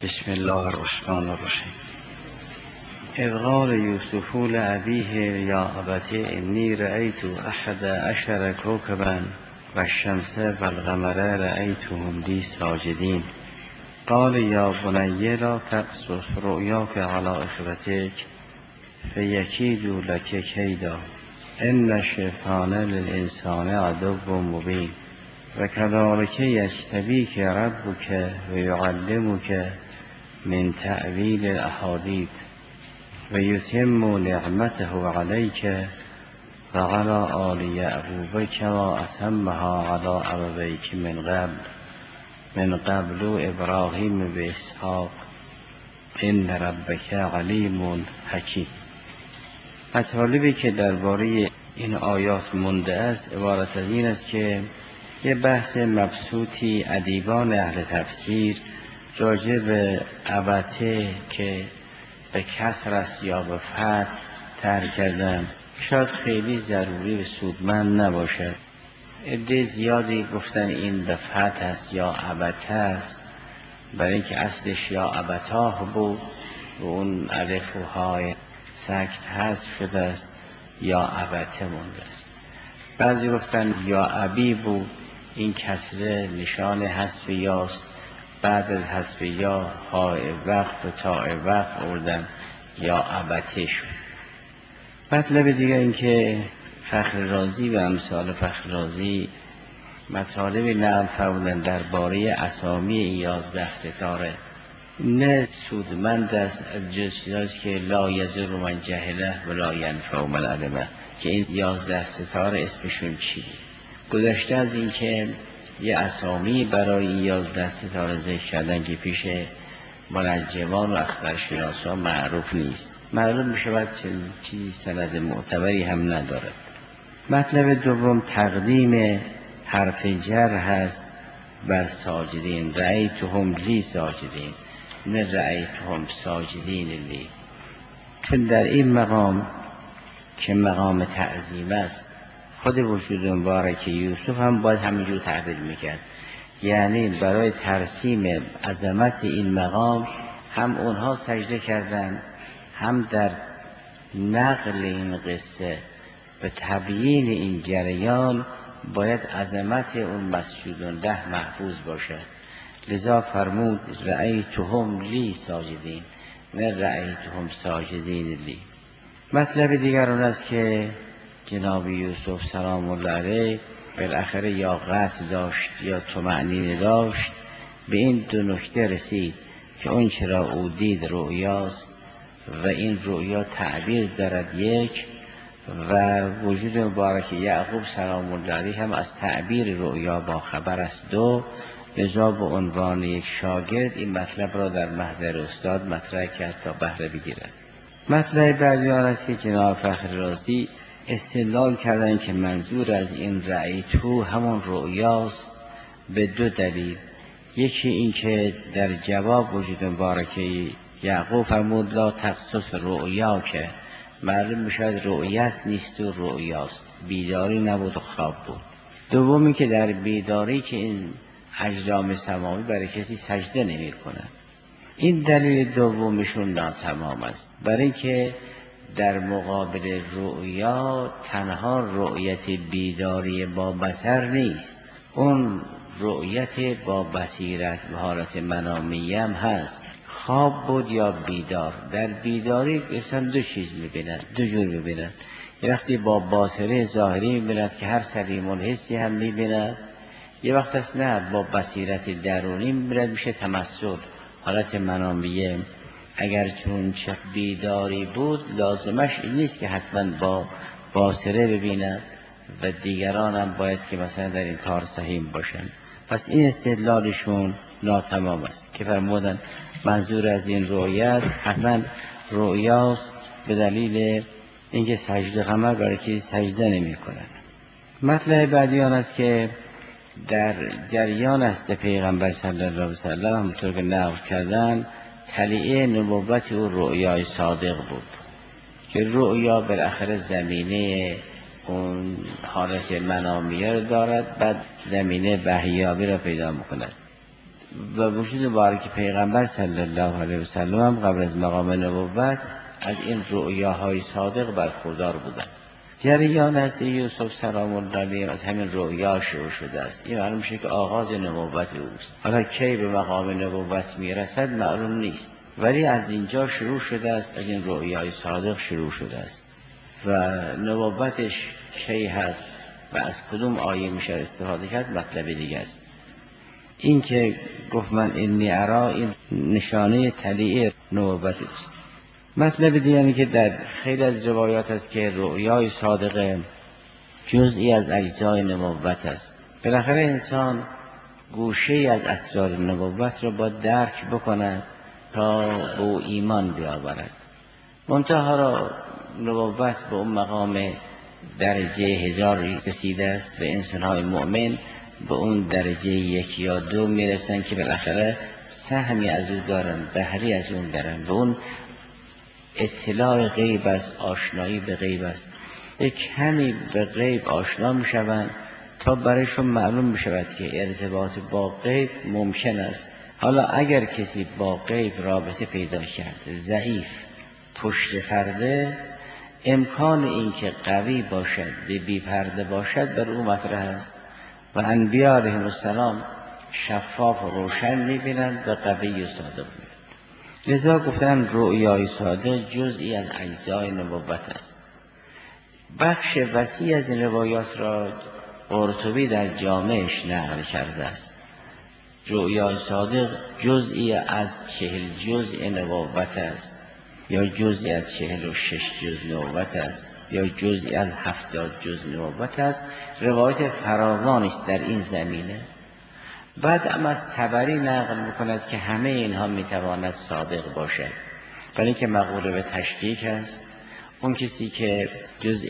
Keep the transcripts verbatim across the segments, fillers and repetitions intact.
بسم الله الرحمن الرحیم. اذ قال یوسف لأبیه یا ابت انی رأیت احد عشر کوکبا و الشمس و القمر رأیتهم لی ساجدین قال یا بنی لا تقصص رؤیاک علی اخوتک فیکیدوا لک کیدا ان الشیطان للانسان عدو مبین و کذلک یجتبیک ربک و یعلمک من تأویل الاحادیث و یتم نعمته علیک و علی آل یعقوب کما اتمها علی ابویک من قبل من قبل ابراهیم و اسحاق ان ربک علیم حکیم. مطالبی که درباره این آیات مونده است عبارت از این است که یه بحث مبسوطی ادیبان اهل تفسیر راجع به ابته که به کسر است یا به فتح طرح کردن شاید خیلی ضروری و سودمند نباشد. عده زیادی گفتن این به فتح است یا ابته است، برای اینکه اصلش یا ابتاه بود و اون الف و های سکت حذف شده است یا ابته مونده است. بعضی گفتن یا ابی بود، این کسره نشان حذف یاست، بعد از حذف یا های وقت و تاء وقت اردن یا ابته شد. مطلب دیگه این که فخر رازی و امثال فخر رازی مطالبی نقل فرمودن درباره اسامی این یازده ستاره، نه سودمند است از جز چیزاست که لا یضر من جهله و لا ینفع من علمه، که این یازده ستاره اسمشون چیه. گذشته از این که یه اسامی برای این یازده ستاره ذکر کردن که پیش منجمان و اخترشناسان معروف نیست، معلوم می شود چیزی سند معتبری هم ندارد. مطلب دوم تقدیم حرف جر هست بر ساجدین، رأیتهم لی ساجدین نه رأیتهم ساجدین لی، چون در این مقام که مقام تعظیم است خود وجود مبارک یوسف هم باید همینجور تعبیر میکرد، یعنی برای ترسیم عظمت این مقام هم اونها سجده کردند، هم در نقل این قصه به تبیین این جریان باید عظمت اون مسجود الله محفوظ باشد. لذا فرمود رأیتهم لی ساجدین نه رأیتهم ساجدین لی. مطلب دیگر اون است که جناب یوسف سلام الله علیه بالاخره یا قصد داشت یا طمأنینه داشت، به این دو نکته رسید که اون چرا او دید رؤیاست و این رؤیا تعبیر دارد یک، و وجود مبارک یعقوب سلام الله علیه هم از تعبیر رؤیا با خبر است دو. لذا به عنوان یک شاگرد این مطلب را در محضر استاد مطرح کرد تا بهره بگیرد. مطلب بعدی آن است که جناب فخر رازی استدلال کردن که منظور از این رأیتو همون رؤیاست به دو دلیل. یکی این که در جواب وجود مبارک یعقوب فرمود لا تقصص رؤیا، که معلوم میشد رؤیت نیست و رؤیاست، بیداری نبود و خواب بود. دومی که در بیداری که این اجرام سماوی برای کسی سجده نمی کنن. این دلیل دومشون ناتمام است، برای اینکه در مقابل رؤیا تنها رؤیت بیداری با بصر نیست، اون رؤیت با بصیرت و حالت منامی هم هست. خواب بود یا بیدار، در بیداری انسان دو چیز میبیند، دو جور میبیند. یه وقتی با باصره ظاهری میبیند که هر سلیم الحسی هم میبیند، یه وقت است نه با بصیرت درونی میبیند، میشه تمثل، حالت منامیه. اگر چون چه بیداری بود لازمش این نیست که حتما با باصره ببیند و دیگران هم باید که مثلا در این کار سهیم باشن. پس این استدلالشون ناتمام است که فرمودن منظور از این رؤیت حتما رؤیاست به دلیل اینکه سجده قمر برای کسی سجده نمی کنن. مطلب بعدی آن است که در جریان است پیغمبر صلی الله علیه و سلم همونطور که نقل کردن طلیعه نبوت او رؤیای صادق بود که رؤیا بالاخره زمینه اون حالت منامیه رو دارد، بعد زمینه وحیابی را پیدا میکند. و وجود مبارک پیغمبر صلی الله علیه و سلم قبل از مقام نبوت از این رؤیاهای صادق برخوردار بودند. جریان از یوسف سلام الله علیه از همین رؤیا شروع شده است. این معلوم میشه که آغاز نبوت اوست. حالا کی به مقام نبوت میرسد معلوم نیست، ولی از اینجا شروع شده است، از این رؤیای صادق شروع شده است. و نبوتش کی هست و از کدوم آیه میشه استفاده کرد مطلب دیگه است. این که گفت من اینی ارا، این نشانه طلیع نبوت است. مطلب دیگه اینه که در خیلی از روایات است که رؤیای صادق جزئی از اجزای نبوت است. بالاخره انسان گوشه از اسرار نبوت را با درک بکند تا به او ایمان بیاورد. منتها را نبوت به اون مقام درجه هزار رسیده است و انسان‌های مؤمن به اون درجه یک یا دو میرسن که بالاخره سهمی از او دارن، بهری از اون دارن. و اون اطلاع غیب است، آشنایی به غیب است. یک کمی به غیب آشنا میشوند تا برایشون معلوم میشود که ارتباط با غیب ممکن است. حالا اگر کسی با غیب رابطه پیدا کرد، ضعیف، پشت پرده، امکان این که قوی باشد، بی پرده باشد بر او مطرح است و انبیاء علیهم السلام شفاف و روشن میبینند و قوی و صادق میبینند. لذا گفتن رؤیای صادق جزئی از اجزای نبوت است. بخش وسیع از این روایات را قرطبی در جامعش نقل کرده است. رؤیای صادق جزئی از چهل جزء نبوت است، یا جزئی از چهل و شش جزء نبوت است، یا جزئی از هفتاد جزء نبوت است. روایت فراوانی است در این زمینه. بعد هم از طبری نقل میکند که همه اینها میتواند صادق باشد، ولی که مقوله به تشکیک است. اون کسی که جزء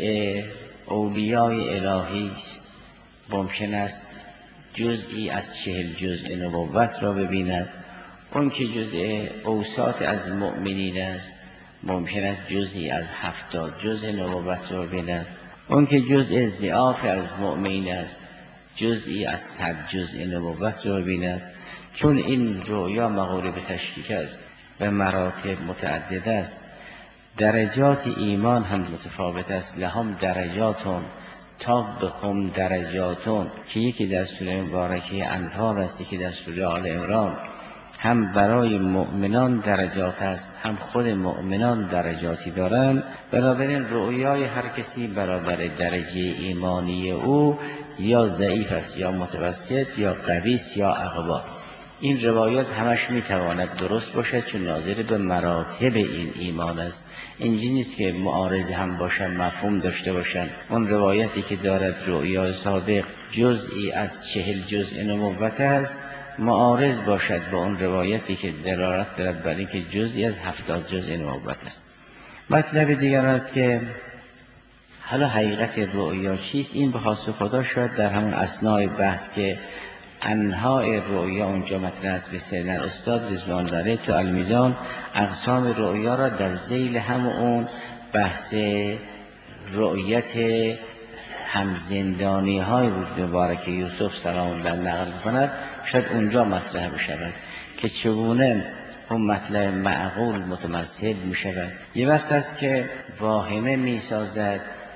اولیای الهی است ممکن است جزئی از چهل جزء نبوت را ببیند. اون که جزء اوساط از مؤمنین است ممکن است جزئی از هفتاد جزء نبوت را ببیند. اون که جزء ضعاف از مؤمنین است جزئی از صد جزء نبوت را ببیند. چون این رؤیا مقوله به تشکیک است و مراتب متعدد است، درجات ایمان هم متفاوت است. لهم درجاتون تا به هم درجاتون، که یکی در سوره مبارکه انفال است، یکی در سوره آل عمران. هم برای مؤمنان درجات است، هم خود مؤمنان درجاتی دارند. بنابراین رؤیای هر کسی برابر درجه ایمانی او یا ضعیف است، یا متوسط، یا قوی است، یا اقوا. این روایات همش میتواند درست باشد، چون ناظر به مراتب این ایمان است. اینجوری نیست که معارض هم باشن، مفهوم داشته باشن. اون روایتی که دارد رؤیای صادق جزئی از چهل جزء نبوت است معارض باشد با اون روایتی که دلالت دارد بر اینکه جزئی از هفتاد جزء نبوت است. مطلب دیگر است که حالا حقیقت رؤیا چیست؟ این به خاص خدا شاید در همون اثنای بحث که انواع رؤیا اونجا مطرح است. به سن استاد رضوان الله تو المیزان اقسام رؤیا را در ذیل همون اون بحث رؤیت همزندانی های وجود مبارک یوسف سلام الله نقل کند، شاید اونجا مطرح بشود که چگونه اون مطلب معقول متمثل می شود. یه وقت است که واهمه می سازد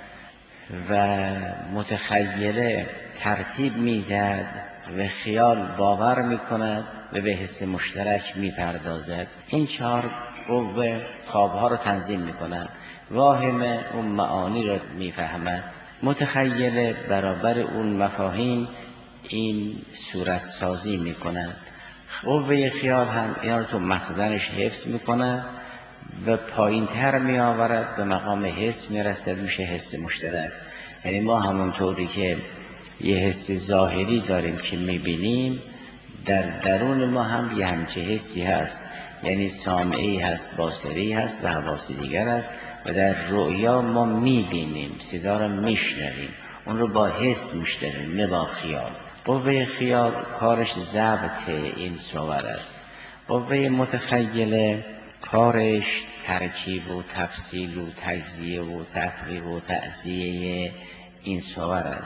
و متخیله ترتیب می دهد و خیال باور می کند و به حس مشترک می پردازد. این چهار قوه خوابها رو تنظیم می کند. واهمه اون معانی رو می فهمد، متخیله برابر اون مفاهیم این صورت سازی می کند. قوه خیال هم اینا رو تو مخزنش حفظ می کند و پایین تر می آورد، به مقام حس می رسد، میشه حس مشترک. یعنی ما همونطوری که یه حس ظاهری داریم که می بینیم، در درون ما هم یه همچه حسی هست، یعنی سامعی هست، باصری هست و حواس دیگر هست. و در رؤیا ما می بینیم، صدا رو می شنویم، اون رو با حس می شنویم نه با خیال. قوه خیال کارش ضبط این صور است. قوه متخیله کارش ترکیب و تفصیل و تجزیه و تفریق و تعزیه این صور است.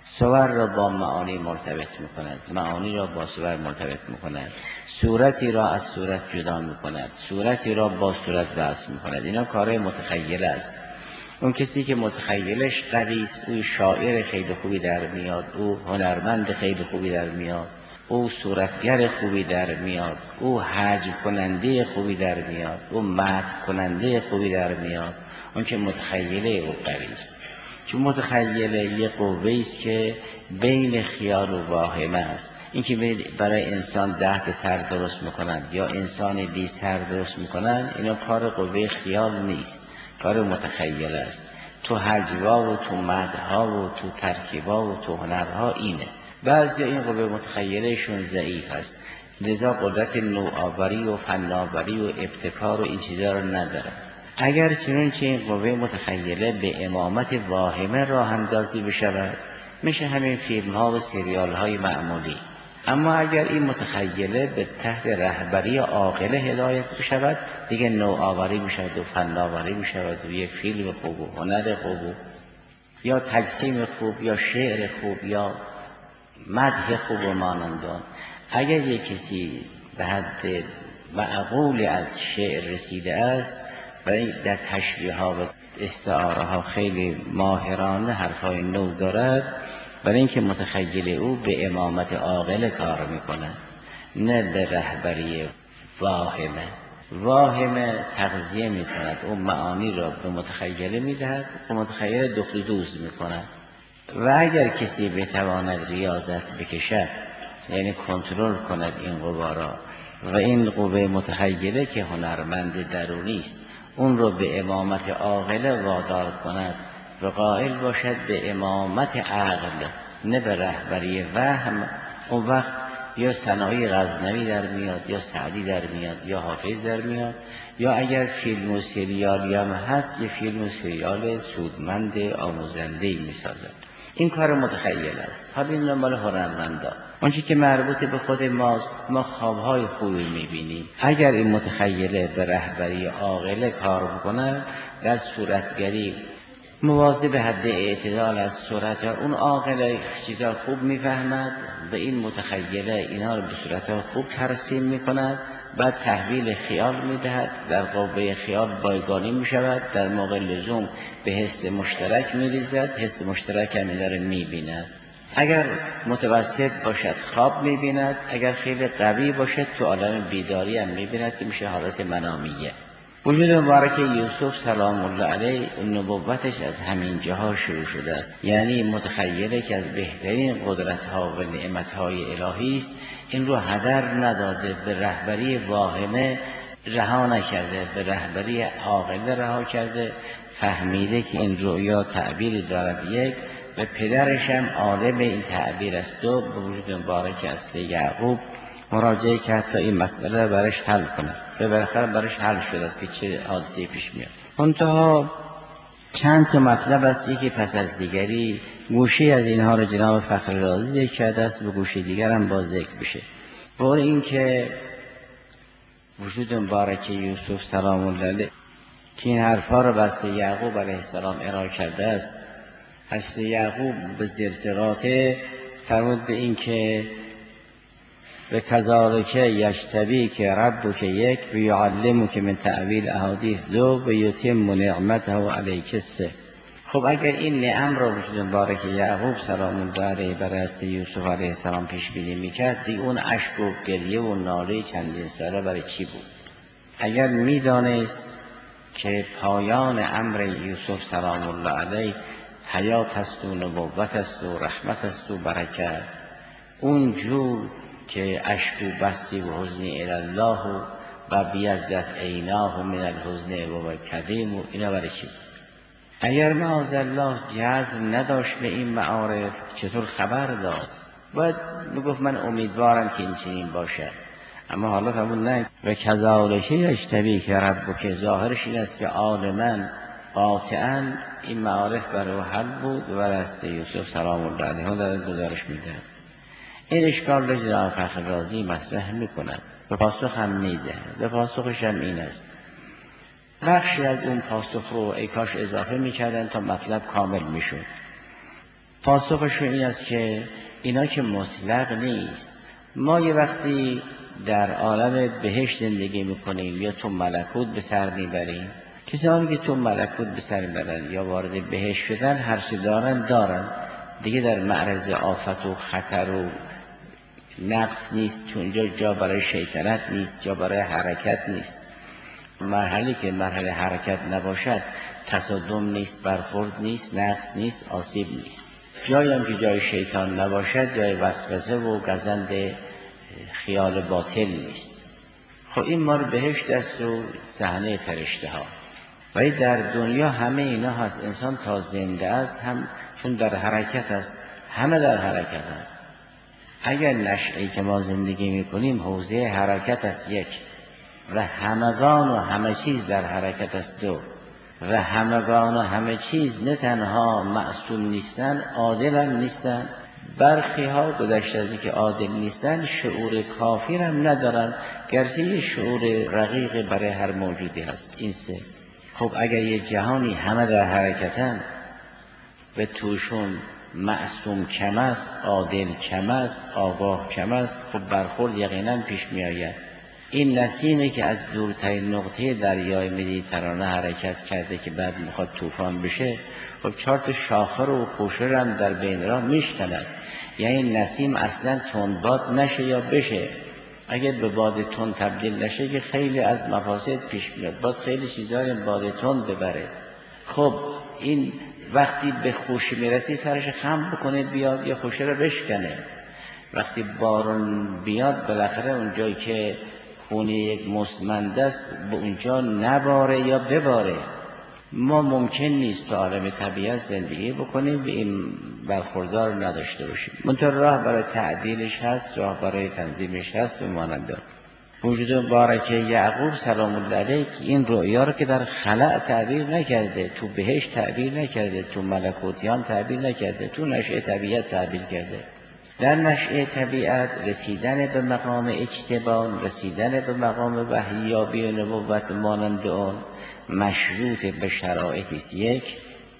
صور را با معانی مرتبط میکند، معانی را با صور مرتبط میکند، صورتی را از صورت جدا میکند، صورتی را با صورت بحث میکند. اینا کار متخیل است. اون کسی که متخیلش قوی است، او شاعر خیلی خوبی در میاد، او هنرمند خیلی خوبی در میاد، او صورتگر خوبی در میاد، او حجم کننده خوبی در میاد، او مدح کننده خوبی در میاد. اون که متخیله او قوی است، چون متخیله یه قوه است که بین خیال و واهمه است. این که برای انسان ده سر درست میکنن یا انسان بی سر درست میکنن، اینا کار قوه خیال نیست، کار متخیل است. تو هجوا و تو مدها و تو ترکیبا و تو هنرها اینه. بعضی این قوه متخیلشون ضعیف است، لذا قدرت نوآوری و فناوری و ابتکار و این چیزا رو نداره. اگر چنانچه این قوه متخیله به امامت واهمه راه اندازی بشود، میشه همین فیلم ها و سریال های معمولی. اما اگر این متخیله به تحت رهبری عاقله هدایت بشود، دیگه نوآوری میشود و فناوری میشود و یک فیلم خوب و هنر خوب و یا تجسیم خوب یا شعر خوب یا مدح خوب و مانندان. اگر یک کسی به حد معقول از شعر رسیده است و در تشبیه ها و استعاره ها خیلی ماهرانه حرفای نو دارد، برای اینکه متخیل او به امامت عاقل کار میکند، نه به رهبری واهمه. واهمه تغذیه میکند، اون معانی را به متخیله میدهد و متخیله دخل دوز میکند. و اگر کسی بتواند ریاضت بکشد، یعنی کنترل کند این قوا را، و این قوه متخیله که هنرمند درونی است، اون رو به امامت عاقله وادار کند و قائل باشد به امامت عقل، نه به رهبری وهم، اون وقت یا سنایی غزنوی در میاد، یا سعدی در میاد، یا حافظ در میاد، یا اگر فیلم و سریالی هم هست، یه فیلم و سریال سودمند آموزنده‌ای میسازد. این کار متخیل است. حالا این مال هنرمندا. اونچه که مربوط به خود ماست، ما خوابهای خوبی میبینیم. اگر این متخیله به رهبری عاقله کار بکنه، در صورتگری مواظب حد اعتدال از صورت، اون عاقله چیزا خوب میفهمد و این متخیله اینا رو به صورت خوب ترسیم میکند، بعد تحویل خیال میدهد، در قوه خیال بایگانی میشود، در موقع لزوم به حس مشترک میریزد، حس مشترک هم داره میبیند. اگر متوسط باشد خواب میبیند، اگر خیلی قوی باشد تو عالم بیداری هم میبیند که میشه حالت منامیه. وجود مبارک یوسف سلام الله علیه نبوتش از همین جاها شروع شده است، یعنی متخیله که از بهترین قدرت‌ها و نعمت‌های الهی است، این رو هدر نداده، به رهبری واهمه رها نکرده، به رهبری عاقله رها کرده، فهمیده که این رؤیا تعبیری دارد یک، و پدرش هم عالم این تعبیر است دو، به وجود مبارک اصل یعقوب مراجعه کرد تا این مسئله برش حل کنه و بالاخره برش حل شده است که چه حادثه‌ای پیش میاد. منتها چند تا مطلب است، یکی پس از دیگری گوشه از اینها رو جناب فخر رازی ذکر کرده است، به گوشه دیگر هم باز ذکر بشه. بر این که وجود مبارک یوسف سلام الله علیه که این حرفا رو بس یعقوب علیه السلام ارائه کرده است، هست یعقوب به زرسراته فرمود به این که و کذالک یجتبی که رب که یک و یعلم که من تعویل احادیث دو و یتم نعمته علیک سه. خب اگر این نعم را وجود مبارک یعقوب سلام الله علیه بر دست یوسف علیه السلام پیش بینی میکرد، دیگه اون اشک و گریه و ناله چندین ساله برای چی بود؟ اگر میدانست که پایان امر یوسف سلام الله علیه حیات است و نبوت است و رحمت است و برکت، اون جور که اشک و بسی و حزنی الالله و بیزت عیناه من الحزن و کظیم و اینا برای چی؟ اگر معاذ الله جزم نداشت به این معارف، چطور خبر داد؟ باید بگفت من امیدوارم که این چنین باشد. اما حالا فرمود نه و کذالک یجتبی که رب، که ظاهرش این است که عالما قاطعا این معارف برای حل بود و دست یوسف سلام الله علیه در گزارش میدهد. این اشکال را جناب فخر رازی مطرح میکند و پاسخ هم میدهد و پاسخش هم این است. بخشی از اون پاسخ رو ای کاش اضافه میکردن تا مطلب کامل میشد. پاسخشون این است که اینا که مطلق نیست. ما یه وقتی در عالم بهشت زندگی میکنیم یا تو ملکوت به سر میبریم، کسانی که تو ملکوت به سر میبرن یا وارد بهشت شدن هر چه دارن دارن دیگه، در معرض آفت و خطر و نقص نیست، چون اونجا جا برای شیطنت نیست، جا برای حرکت نیست. مرحله که مرحله حرکت نباشد تصادم نیست، برخورد نیست، نقص نیست، آسیب نیست. جایی هم که جای شیطان نباشد جای وسوسه و گزند خیال باطل نیست. خب این مال بهشت است و صحنه فرشته ها. ولی در دنیا همه اینا هست. انسان تا زنده است هم چون در حرکت است، همه در حرکت است. اگر نشأه‌ای که ما زندگی میکنیم حوزه حرکت است یک، و همگان و همه چیز در حرکت است دو، و همگان و همه چیز نه تنها معصوم نیستن، عادل هم نیستن. برخی ها گذشته از اینکه عادل نیستن شعور کافی هم ندارن، گرچه یه شعور رقیق برای هر موجودی هست. این سه. خب اگر یه جهانی همه در حرکتن و توشون معصوم کم است، عادل کم است، آگاه کم است، خب برخورد یقینا پیش می آید. این نسیمی که از دورترین نقطه دریای مدیترانه حرکت کرده که بعد میخواد طوفان بشه، خب چهار تا شاخه و خوشه هم در بین راه میشکند. یعنی نسیم اصلا تندباد نشه یا بشه. اگر به باد تند تبدیل نشه که خیلی از مفاسد پیش میاد، باید خیلی چیزا رو باد تند ببره. خب این وقتی به خوشه میرسی سرش خم بکنه بیاد یا خوشه رو بشکنه. وقتی بارون بیاد بالاخره اونجایی که خونه یک مستمند است به اونجا نباره یا بباره. ما ممکن نیست تو عالم طبیعت زندگی بکنیم و این برخوردار نداشته باشیم. منتها راه برای تعدیلش هست، راه برای تنظیمش هست به مانند وجود مبارک یعقوب سلام الله علیه که این رؤیا رو که در خلأ تعبیر نکرده، تو بهشت تعبیر نکرده، تو ملکوتیان تعبیر نکرده، تو نشأه طبیعت تعبیر کرده. در نشأه طبیعت رسیدن به مقام اجتبان، رسیدن به مقام وحییابی و نبوت مانند آن مشروط به شرایط است یک،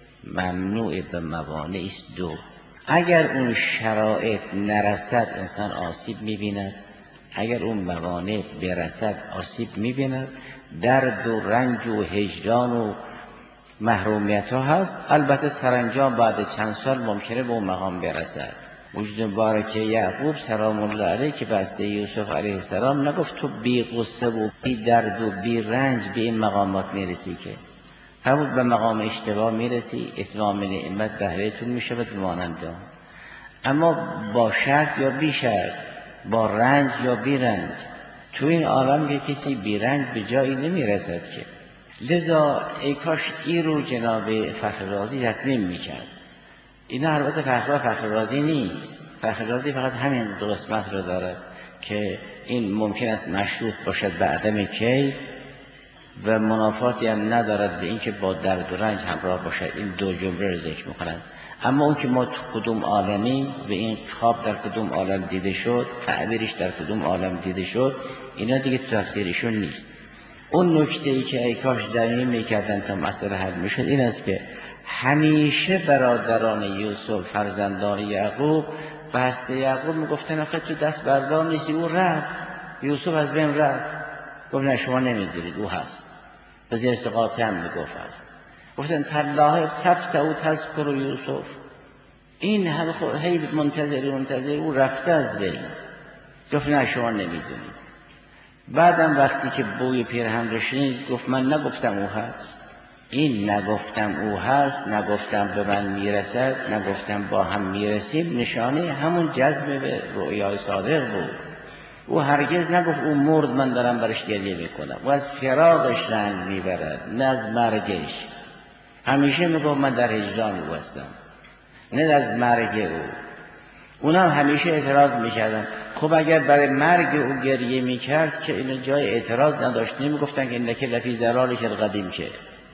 ممنوع به موانع است دو. اگر اون شرایط نرسد انسان آسیب می‌بیند، اگر اون موانع برسد آسیب می‌بیند. درد و رنج و هجران و محرومیت ها هست. البته سرانجام بعد چند سال ممکنه به اون مقام برسد. وجود مبارک یعقوب سلام الله علیه که بسته یوسف علیه السلام نگفت تو بی غصه و بی درد و بی رنج به این مقامات میرسی، که همون به مقام اشتباه میرسی، اتمام نعمت بهرهتون میشود بمانند آن. اما با شرط یا بی شرط، با رنج یا بی رنج. تو این عالم که کسی بی رنج به جایی نمیرسد که. لذا ای کاش این رو جناب فخر رازی تطمیم میکرد. اینا البته فخر فخر رازی نیست. فخر رازی فقط همین دو قسمت رو دارد که این ممکن است مشروط باشد به عدم کید و منافاتی هم ندارد به اینکه با درد و رنج همراه باشد. این دو جمله رو ذکر میکنند. اما اون که ما تو کدوم عالمی و این خواب در کدوم عالم دیده شد، تعبیرش در کدوم عالم دیده شد، اینا دیگه تو تفسیرشون نیست. اون نکته ای که ای کاش زمین میکردن تا مسئله حل میشد این است که همیشه برادران یوسف فرزندان یعقوب به هست یعقوب میگفتن آخه تو دست بردار نیستی، او رفت، یوسف از بین رفت. گفت نه شما نمیدونید او هست. به زیر سقاطه هم میگفت هست. گفتن تالله تفتح و تذکر یوسف. این همه خود هی منتظر منتظر او رفته از بین. گفت نه شما نمیدونید. بعدم وقتی که بوی پیرهن رو شنید گفت من نگفتم او هست. این نگفتم او هست، نگفتم به من میرسد، نگفتم با هم میرسیم، نشانه همون جذب به رؤیای صادق بود. او هرگز نگفت او مرد من دارم برش گریه میکنم. او از فراقش رنج میبرد نه از مرگش. همیشه میگفت من در هجران او هستم نه از مرگ او. اونا همیشه اعتراض میکردن. خب اگر برای مرگ او گریه میکرد که این جای اعتراض نداشت، نمیگفتن که این لکه لفی زلالی که قدیم که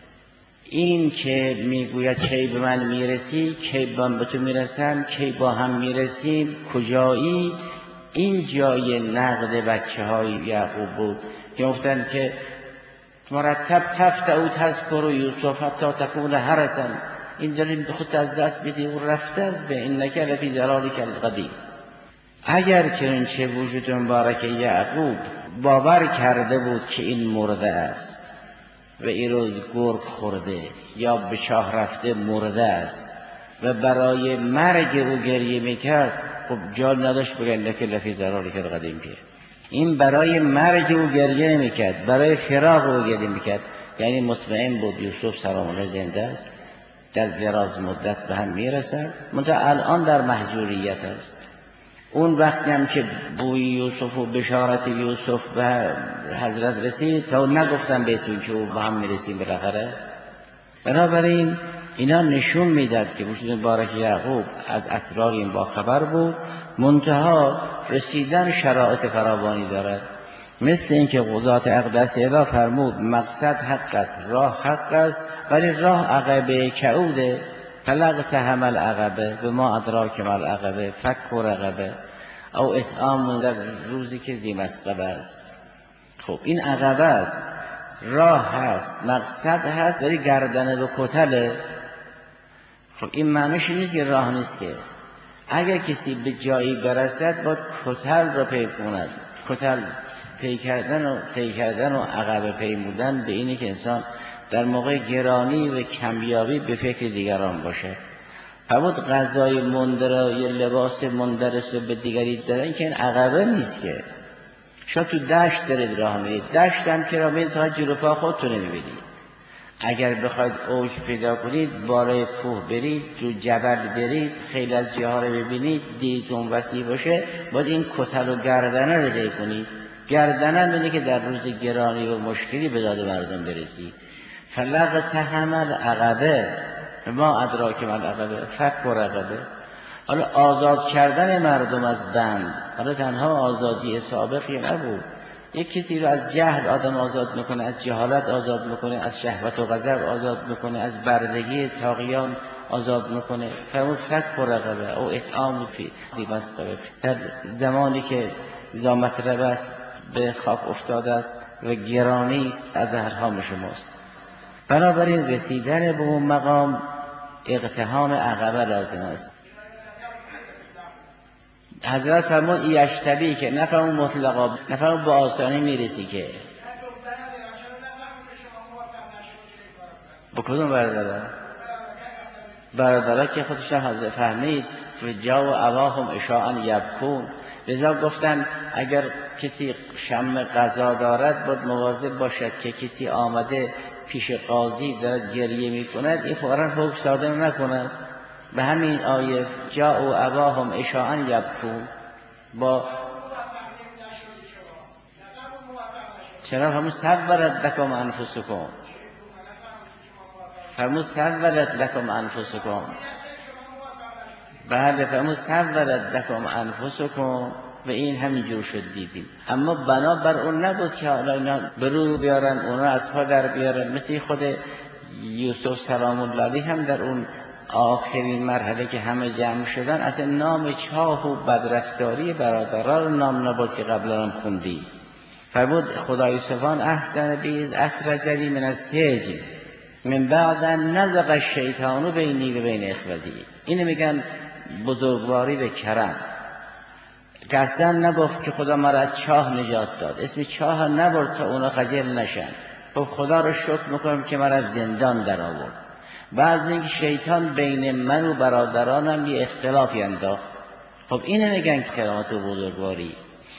این که میگوید کی به من میرسی، کی به تو میرسم، کی با هم میرسیم، کجایی، این جای نقد بچه های یعقوب بود که گفتن که مرتب تفتح و تذکر یوسف حتی تکون حرسن. این داریم به خود از دست بدی و رفته از به انک لفی ضلالک القدیم. اگر چنانچه وجود مبارک یعقوب باور کرده بود که این مرده است و این رو گرگ خورده یا به چاه رفته مرده است و برای مرگ او گریه میکرد، خب جا نداشت بگن لک لفی ضلالک القدیم که این برای مرگ او گریه نمیکرد، برای فراق او گریه میکرد. یعنی مطمئن بود یوسف سلام الله زنده است، در دراز مدت به هم میرسد، منتها الان در محجوریت است. اون وقتی هم که بوی یوسف و بشارت یوسف به حضرت رسید تا نگفتم بهتون که او با هم میرسیم بالاخره. بنابراین اینا نشون میداد که وجود مبارک یعقوب از اسرار این با خبر بود، منتها رسیدن شرایط فراوانی دارد. مثل اینکه ذات اقدس اله فرمود مقصد حق است، راه حق است، ولی راه عقبه کعوده. فلقتهم العقبه به ما ادراک ما العقبه فک و رقبه او اطعام در روزی که ذی مسغبه است. خب این عقبه است، راه هست، مقصد هست، ولی گردنه و کتله. خب این معنیش نیست که راه نیست، که اگر کسی به جایی برسد باید کتل را پی کند. کتل پی کردن و پی کردن و عقبه پیمودن به اینه که انسان در موقع گرانی و کمیابی به فکر دیگران باشه. فرمود غذای مندرا یا لباس مندرس رو به دیگری دادن که این عقبه نیست. که شما تو دشت دارید راه میرید، دشت هم که راه میرید تا جلو پا خودتون نمیبینید. اگر بخواید اوج پیدا کنید بالای کوه برید، جو جبل برید، خیلی از جاها رو ببینید، دیدتون وسیع باشه، باید این کتل و گردنه رو طی کنید. گردنه اینه که در روز گرانی و مشکلی به داد مردم برسی. فلقتهم العقبه ما ادراک ما العقبه فک و رقبه. حالا آزاد کردن مردم از بند، حالا تنها آزادی سابقی نبود، یک کسی رو از جهل آدم آزاد میکنه، از جهالت آزاد میکنه، از شهوت و غضب آزاد میکنه، از بردگی طاغیان آزاد میکنه. فرمود فک و رقبه او اطعام فی ذی مسغبه. در زمانی که ذا مطربه است، به خاک افتاده است و گرانی است، از هرهام شماست. بنابراین رسیدن به اون مقام اقتحام عقبه لازم است. حضرت فرمود یشتبی که نفهم مطلقا، نفهم با آسانی میرسی. که با کدوم برادره؟ برادره که خودشان حضرت فهمید و جا و عواهم اشاعا یبکون. لذا گفتن اگر کسی شم قضا دارد باید مواظب باشد که کسی آمده پیش قاضی دارد گریه میکند این فوراً حکم صادر نکند. به همین آیه جا و اباهم اشاعا یبکون. با چرا همون سولت لکم انفسکم، فرمود سولت لکم انفسکم. بله فرمود سولت لکم انفسکم و این همینجور شد دیدیم. اما بنابر اون نبود که حالا اینا برو بیارن اونا از پا در بیارن. مثل خود یوسف سلام الله علیه هم در اون آخرین مرحله که همه جمع شدن اصلا نام چاه و بدرفتاری برادرها رو نام نبود که قبلا هم خوندی. فرمود خدای سبحان احسن بیز اخرجنی من السجن من بعد نزغ الشیطان بینی و بین اخوتی. اینو میگن بزرگواری و کرم، که اصلا نگفت که خدا مرا از چاه نجات داد، اسم چاه نبرد تا اونا خجل نشن. خب خدا رو شکر میکنم که مرا از زندان در آورد. بعضی اینکه شیطان بین من و برادرانم یه اختلافی انداخت. خب اینه میگن کرامت و بزرگواری.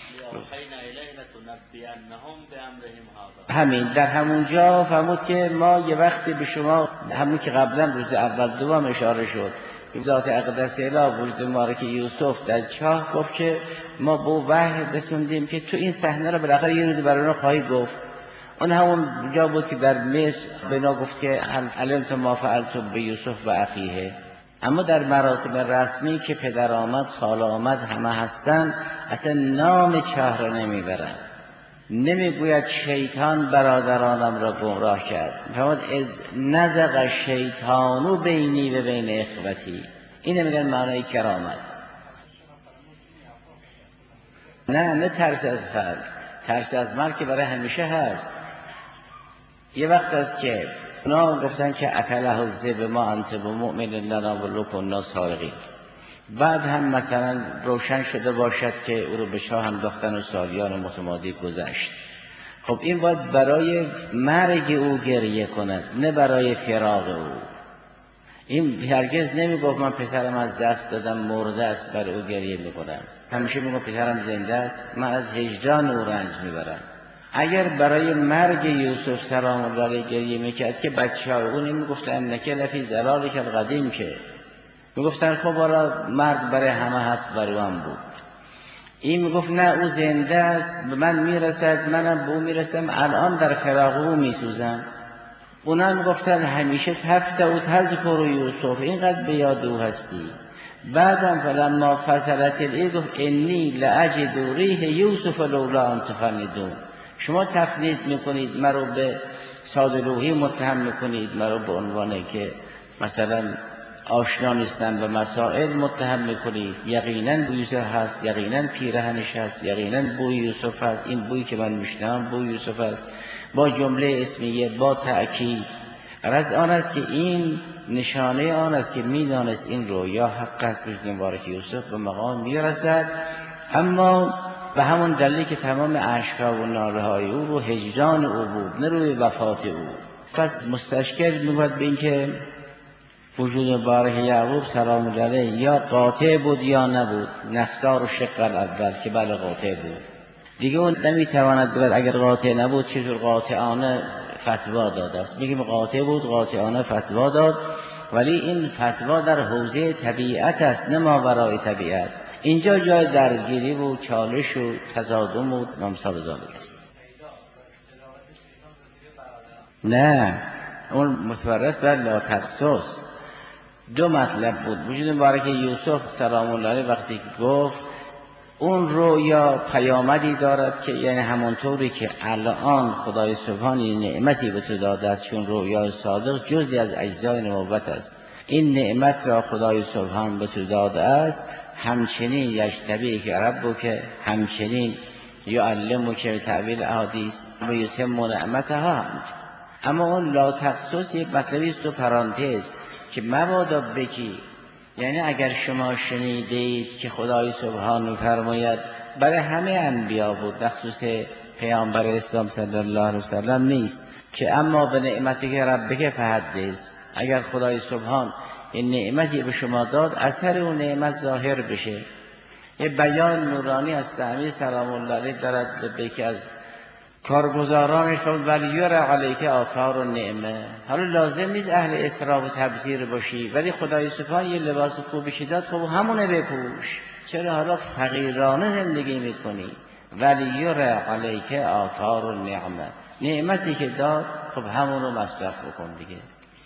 همین در همونجا فرمود که ما یه وقتی به شما، همون که قبلا روز اول دوم اشاره شد، ذات اقدس اله وجود مبارک یوسف در چاه گفت که ما با وحی رسوندیم که تو این صحنه رو بالاخره یه روز برای ما خواهی گفت. اون همون جا بود که در مصر بنا گفت که علمت ما فعلتم به یوسف و اخیه. اما در مراسم رسمی که پدر آمد خاله آمد همه هستن اصلا نام چاه را نمیبرن، نمیگوید شیطان برادرانم را گمراه کرد. فرمود از نزغ شیطانو بینی و بین اخوتی. اینه میگن معنای کرامت. نه نه ترس از فرد، ترس از مرگ که برای همیشه هست. یه وقت است که اونا گفتن که اکله الذئب ما انت بمؤمن لنا ولو كنا سارقین. بعد هم مثلا روشن شده باشد که او رو به شاه انداختن و سالیان متمادی گذشت. خب این باید برای مرگ او گریه کند، نه برای فراق او. این هرگز نمیگفت من پسرم از دست دادم مرده است بر او گریه میکنم. همیشه میگفت پسرم زنده است، من از هجران او رنج میبرم. اگر برای مرگ یوسف سلام الله علیه گریه میکرد که بچه های او نمیگفتن انک لفی ضلالک القدیم، که میگفتن خب حالا مرگ برای همه هست، برای هم بود. این میگفت نه او زنده است، به من میرسد، منم به او میرسم، الان در فراق او میسوزم. اونا میگفتن همیشه تفته و تذکر یوسف، اینقدر به یاد او هستی. بعدم فلما فصلت العید گفت انی لاجد ریح یوسف لولا ان تفندون. شما تفنید میکنید، مرا به سادلوحی متهم میکنید، مرا به عنوان که مثلا آشنا نیستن به مسائل متهم میکنید. یقینا بوی یوسف هست، یقینا پیرهنش هست، یقینا بوی یوسف هست، این بوی که من میشنم بوی یوسف هست، با جمله اسمیه، با تأکید. از آن است که این نشانه آن است که میدانست این رویا حق است، به مبارک یوسف به مقام میرسد. اما به همون دلیلی که تمام اشک‌ها و ناله‌های او رو هجران او بود، نه روی وفات او. پس مستشکل میبود به این که وجود مبارک یعقوب سلام الله علیه یا قاطع بود یا نبود. نختار و شق الاول که بله قاطع بود. دیگه اون نمیتواند بگوید اگر قاطع نبود چطور قاطعانه فتوا داده است. میگیم قاطع بود، قاطعانه فتوا داد، ولی این فتوا در حوزه طبیعت است، نه ماورای طبیعت. اینجا جای درگیری و چالش و تصادم و امثال ذالک است. نه اون متفرس بر لا تخصص. دو مطلب بود. وجود مبارک یوسف سلام الله علیه وقتی که گفت اون رویا پیامدی دارد که یعنی همونطوری که الان خدای سبحانی نعمتی به تو داده است، چون رویا صادق جزئی از اجزای نبوت است، این نعمت را خدای سبحان به تو داده است، همچنین یجتبی که رب که همچنین یعلم که تعبیل احادیث و یتم نعمتها هم. اما اون لا تخصص یک مطلبی است و پرانتز که مبادا بگی، یعنی اگر شما شنیدید که خدای سبحان می‌فرماید برای همه انبیا بود، خصوص پیامبر اسلام صلی الله علیه وسلم نیست که اما به نعمتی که ربک فحدث. اگر خدای سبحان این نعمتی به شما داد، اثر اون نعمت ظاهر بشه. یه بیان نورانی از امیر سلام الله علیه دارد به یکی از کارگزارانش فرمود ولی یرى علیک آثار النعمه. حالا لازم نیست اهل اسراف و تبذیر باشی، ولی خدای سبحان یه لباس خوبی داد، خب همونه بپوش. چرا حالا فقیرانه زندگی میکنی؟ ولی یرى علیک آثار النعمه، نعمتی که داد خب همونو مصرف بکن دیگه،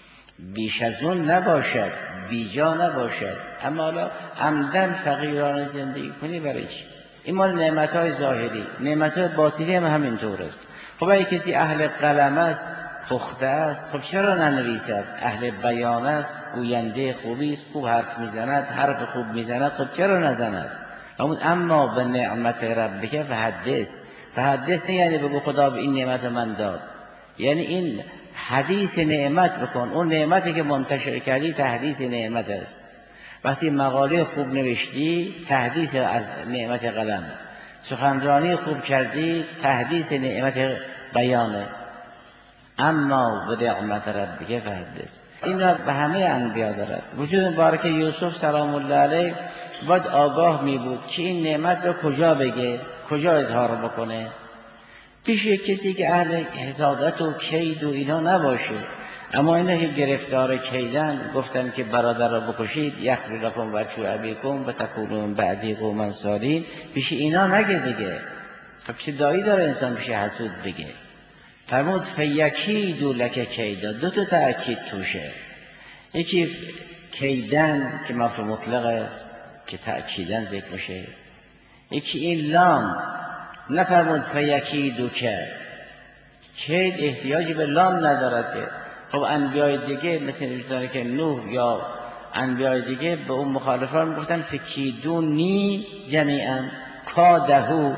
بیش از اون نباشد، بیجا نباشد. اما حالا عمدن فقیرانه زندگی کنی برای چی؟ این مال نعمت‌های ظاهری. نعمت‌های باطنی هم همینطور است. خب اگه کسی اهل قلم است، پخته است، خب چرا ننویسد؟ اهل بیان است، گوینده خوبی است، خوب حرف میزند، حرف خوب میزند، خب چرا نزند؟ اما به نعمت ربک فحدث. فحدث یعنی بگو خدا به این نعمت من داد، یعنی این حدیث نعمت بکن. اون نعمتی که منتشر کردی تحدیث نعمت است. وقتی مقاله خوب نوشتی تحدیث از نعمت قلم، سخنرانی خوب کردی تحدیث نعمت بیانه. اما به نعمت ربک فحدث. این را به همه انبیا دارد. وجود مبارک یوسف سلام الله علیه باید آگاه می بود که این نعمت را کجا بگه، کجا اظهار بکنه. پیش یک کسی که اهل حسادت و کید و اینا نباشه. اما اینا که گرفتار کیدن، گفتن که برادر را بکشید یخر لکم وجه ابیکم و تکونون بعدی قوما صالحین، پیش اینا نگه دیگه. خب چه دایی داره انسان پیش حسود بگه؟ فرمود فیکیدو لک کیدا، دو تا تأکید توشه. یکی کیدن که مفعول مطلق است که تأکیدن ذکر میشه، یکی این لام نفرمود فیکیدو که کید احتیاجی به لام ندارد که. خب انبیای دیگه مثل وجدانه که نوح یا انبیای دیگه به اون مخالفان گفتن فکیدونی جمیعا کادهو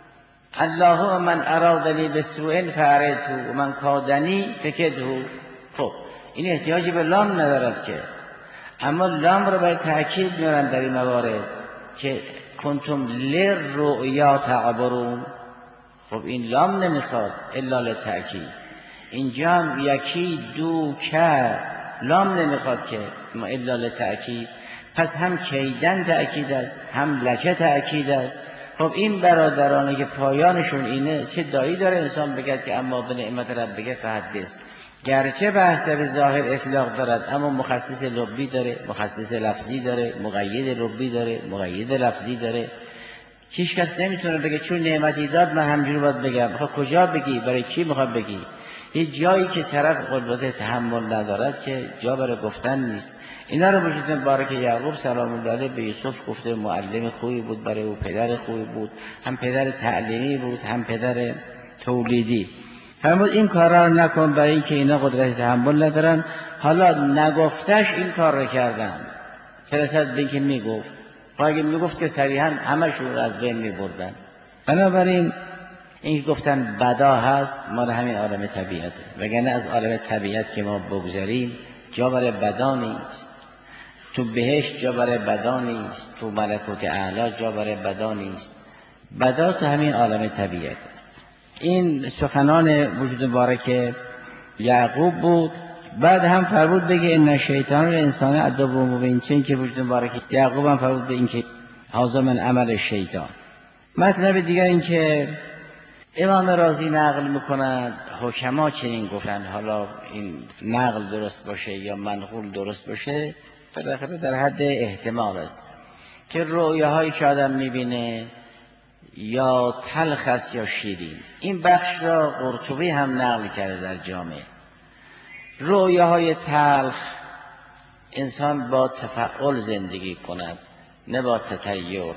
الله من ارادنی بسوء فاردهو و من کادنی فکدهو. خب این احتیاجی به لام ندارد که، اما لام رو برای تأکید میارن در این موارد که کنتم للرؤیا تعبرون. خب این لام نمیخواد الا للتأکید، اینجا هم یکی دو که لام نمیخواد که ما الا للتأکید، پس هم کیدن تأکید است هم لکه تأکید است. خب این برادرانه که پایانشون اینه چه دایی داره انسان بگد که اما به نعمت ربک فحدث، گرچه بحث به ظاهر اطلاق دارد اما مخصص لغوی داره، مخصص لفظی داره، مقید لغوی داره، مقید لفظی داره. هیچ کس نمیتونه بگه چون نعمتی داد من همجوری باید بگم. خب کجا بگی؟ برای کی میخواد بگی؟ هیچ جایی که طرف قدرت تحمل ندارد که جا برای گفتن نیست. اینا رو وجود مبارک یعقوب سلام الله علیه به یوسف گفته معلم خوبی بود برای او، پدر خوبی بود، هم پدر تعلیمی بود هم پدر تولیدی. فرمود این کارا رو نکن برای اینکه اینا قدرت تحمل ندارن. حالا نگفتش این کار رو کردن، ترسد به اینکه میگفت، اگه میگفت که صریحا همشون رو از بین میبردن. بنابراین این گفتن بدا هست مال همین عالم طبیعته، وگرنه از عالم طبیعت که ما بگذاریم جا برای بدا نیست. تو بهشت جا برای بدا نیست، تو ملکوت اعلی جا برای بدا نیست. بدا تو همین عالم طبیعت است. این سخنان وجود مبارک یعقوب بود. بعد هم فرمود بگه ان شیطان الانسان عدو مبین، چون که وجود مبارک یعقوب هم فرمود به این که هذا من عمل شیطان. مطلب دیگر این که امام رازی نقل میکنند حکما چنین گفتند، حالا این نقل درست باشه یا منقول درست باشه بالاخره در حد احتمال است، که رؤیاهایی که آدم میبینه یا تلخ است یا شیرین. این بخش را قرطبی هم نقل کرده در جامع. رؤیاهای تلخ انسان با تفعل زندگی کند نه با تطیر،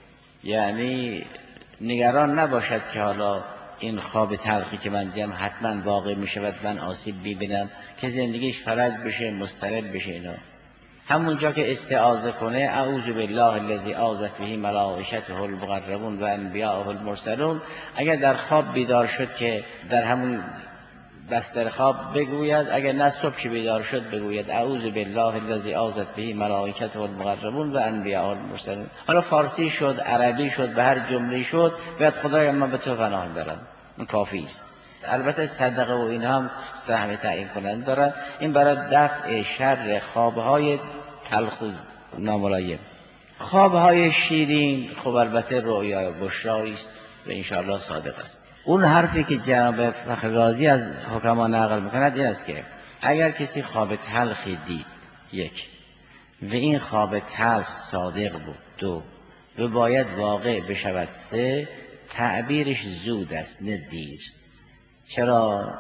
یعنی نگران نباشد که حالا این خواب تلخی که من دیدم حتما واقع می شود، من آسیب ببینم، که زندگیش فرج بشه مضطرب بشه. اینا همونجا که استعاذه کنه اعوذ بالله الذی عاذت به ملائکته المقربون و انبیاء المرسلون، اگر در خواب بیدار شد که در همون بستر خواب بگوید، اگر نه صبح که بیدار شد بگوید اعوذ بالله الذی عاذت به ملائکته المقربون و انبیاء المرسلون. حالا فارسی شد، عربی شد، به هر جمله شد، باید خدای من به تو پناه برم، این کافی است. البته صدقه و این هم سهم تعیین کنند دارد. این برای دفع شر خوابهای تلخ و ناملایم. خوابهای شیرین خب البته رؤیای بشرایی است و انشاءالله صادق است. اون حرفی که جناب فخر رازی از حکما نقل میکند این است که اگر کسی خواب تلخی دید، یک، و این خواب تلخ صادق بود، دو، و باید واقع بشود، سه، تعبیرش زود است نه دیر. چرا؟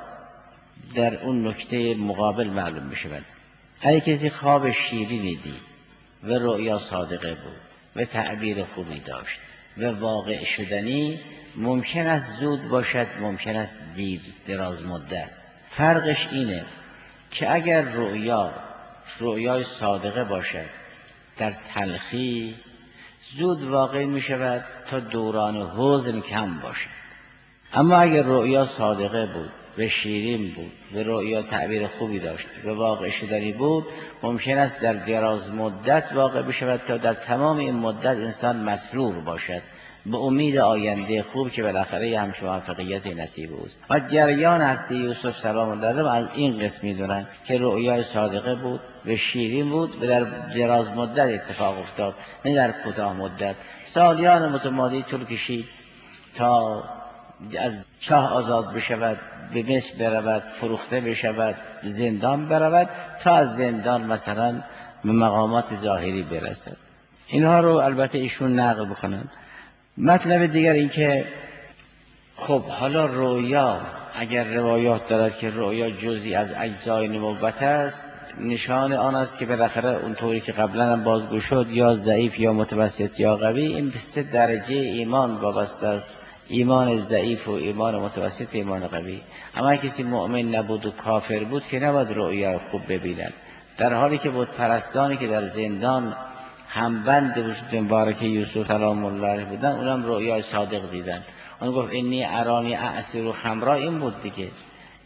در اون نکته مقابل معلوم بشود. اگر کسی خواب شیرینی دید و رؤیا صادقه بود و تعبیر خوبی داشت و واقع شدنی، ممکن است زود باشد ممکن است دیر، دراز مدت. فرقش اینه که اگر رؤیا رؤیای صادقه باشد در تلخی زود واقع می شود تا دوران حزن کم باشد، اما اگر رؤیا صادقه بود و شیرین بود و رؤیا تعبیر خوبی داشت و واقع شدنی بود، ممکن است در دراز مدت واقع بشود تا در تمام این مدت انسان مسرور باشد به امید آینده خوب که بالاخره هم موفقیت نصیب اوست. و جریان هستی یوسف سلام الله علیه از این قسم می‌دونن که رؤیای صادقه بود و شیرین بود و در دراز مدت اتفاق افتاد نه در کوتاه مدت. سالیان متمادی طول کشید تا از چاه آزاد بشود، به مصر برود، فروخته بشود، زندان برود، تا از زندان مثلا به مقامات ظاهری برسد. اینها رو البته ایشون نقل بکنن. مطلب دیگر این که خب حالا رؤیا اگر روایات دارد که رؤیا جزئی از اجزای نبوت است، نشان آن است که بالاخره اونطوری که قبلا هم بازگو شد یا ضعیف یا متوسط یا قوی، این به سه درجه ایمان وابسته است: ایمان ضعیف و ایمان متوسط، ایمان قوی. اما کسی مؤمن نبود و کافر بود که نباید رؤیا خوب ببیند، در حالی که بود پرستانی که در زندان همبند وجود مبارک یوسف سلام الله علیه بودن اونم رؤیای صادق دیدن. اون گفت انی ارانی اعصر خمرا، این بود دیگه،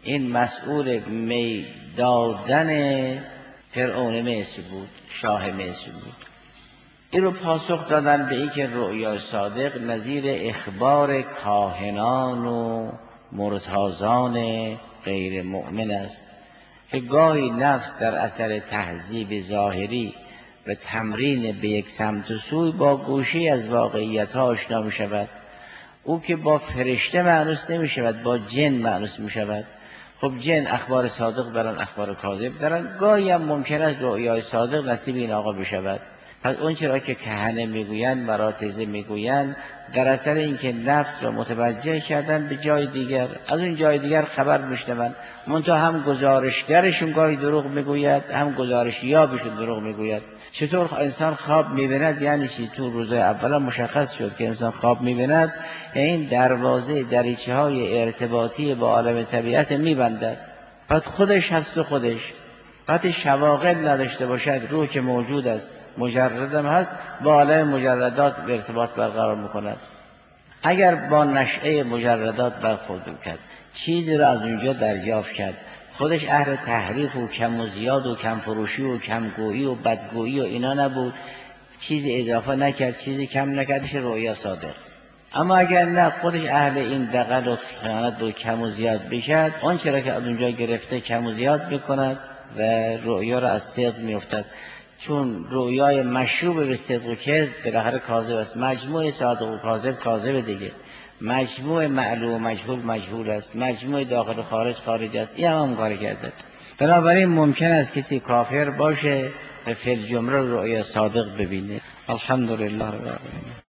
این مسئول می دادن فرعون مصر بود، شاه مصر بود. این رو پاسخ دادن به این که رؤیا صادق نظیر اخبار کاهنان و مرتازان غیر مؤمن است که گاهی نفس در اثر تهذیب ظاهری و تمرین به یک سمت و سوی با گوشی از واقعیت ها آشنا می شود. او که با فرشته مأنوس نمی شود، با جن مأنوس می شود. خب جن اخبار صادق دارن، اخبار کاذب دارن، گاهی هم ممکن است رؤیای صادق نصیب این آقا بشود. پس اون چرا که کهنه میگویند، مراتزه میگویند، در اثر اینکه نفس را متوجه کردن به جای دیگر، از اون جای دیگر خبر میشنوند. منتها هم گزارشگرشون گاهی دروغ میگوید، هم گزارش یابشون دروغ میگوید. چطور انسان خواب میبیند؟ یعنی چی؟ تو روزهای اولا مشخص شد که انسان خواب میبیند یعنی این دروازه دریچه های ارتباطی با عالم طبیعت میبندد. بعد خودش هست و خودش وقتی شواغل نداشته باشد، روح که موجود است مجردم هست، با عالم مجردات به ارتباط برقرار میکند. اگر با نشأه مجردات برخورد کرد، چیزی را از اونجا دریافت کرد، خودش اهل تحریف و کم و زیاد و کم فروشی و کمگویی و بدگویی و اینا نبود، چیزی اضافه نکرد، چیزی کم نکرد، میشه رؤیا صادق. اما اگر نه خودش اهل این دغل و خیانت و کم و زیاد بشد، آن چرا که از اونجا گرفته کم و زیاد میکند و رؤیا را از صدق میافتد. چون رؤیای مشروب به صدق و کذب بالاخره کاذب است. مجموع صادق و کاذب کاذب دیگه، مجموع معلوم و مجهول مجهول است، مجموع داخل و خارج خارج است. این هم, هم کار کرده. بنابراین ممکن است کسی کافر باشه و فی الجمله رؤیا صادق ببینه. الحمدلله رب العالمین.